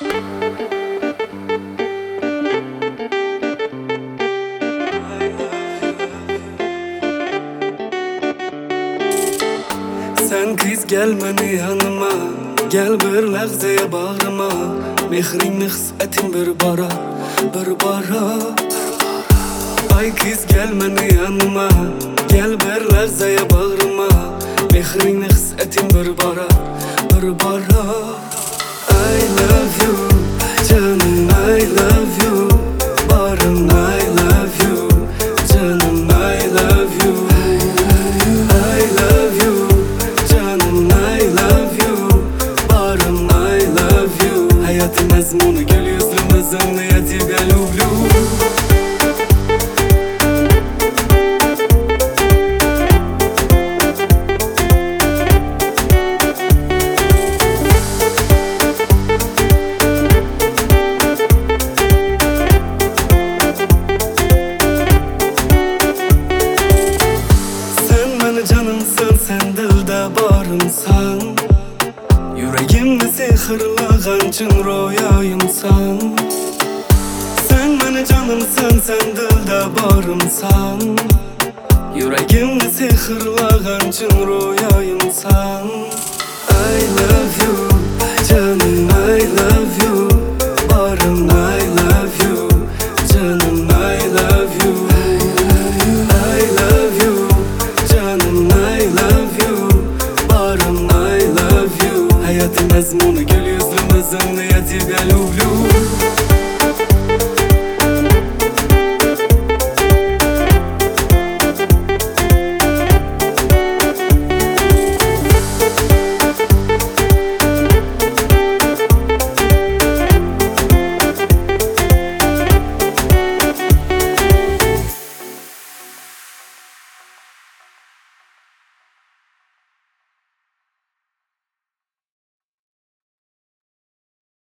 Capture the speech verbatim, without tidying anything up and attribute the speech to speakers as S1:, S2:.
S1: Sen kız gelmeni yanıma, gel bir lahzaya bağrıma. Mehrini his etim bir bara, bir bara. Ay kız gelmeni yanıma, gel bir lahzaya bağrıma. Mehrini his etim bir bara, bir bara. I love you, canım I love you. Barım I love you, canım I love you. I love you, canım I love you. Barım I love you. Hayatın mezmunu gül yüzlü mezunu ya тебя люблю. Canımsın, sen dilde barımsan. Yüreğimde sihirlağan çın rüyayımsan. Sen beni canımsın, sen dilde barımsan. Yüreğimde sihirlağan çın rüyayımsan. I love you, canım I love you. Barım I love you, canım I love you. I love you, canım I love you. Barım I love you. Hayatın mezmunu gül yüzlü mezunu ya тебя люблю.